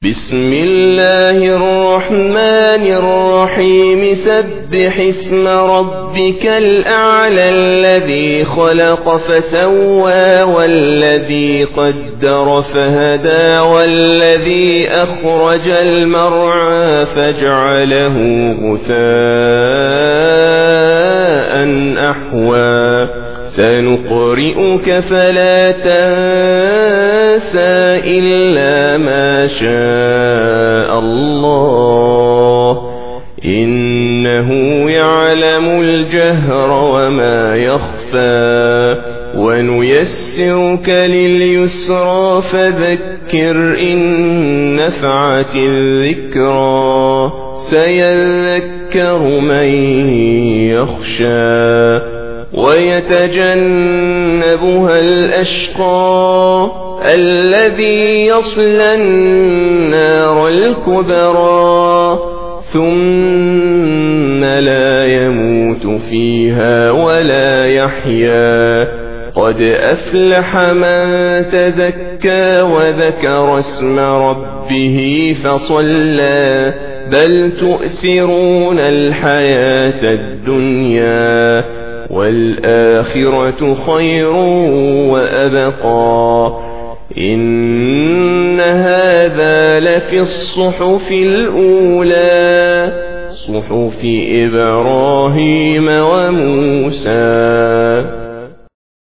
بسم الله الرحمن الرحيم سبح اسم ربك الأعلى الذي خلق فسوى والذي قدر فهدى والذي أخرج المرعى فجعله غثاء أحوى سنقرئك فلا تنسى إلا ما شاء الله إنه يعلم الجهر وما يخفى ونيسرك لليسرى فذكر إن نفعت الذكرى سيذكر من يخشى ويتجنبها الأشقى الذي يصلى النار الكبرى ثم لا يموت فيها ولا يحيا قد أفلح من تزكى وذكر اسم ربه فصلى بل تؤثرون الحياة الدنيا والآخرة خير وأبقى إن هذا لفي الصحف الأولى صحف إبراهيم وموسى.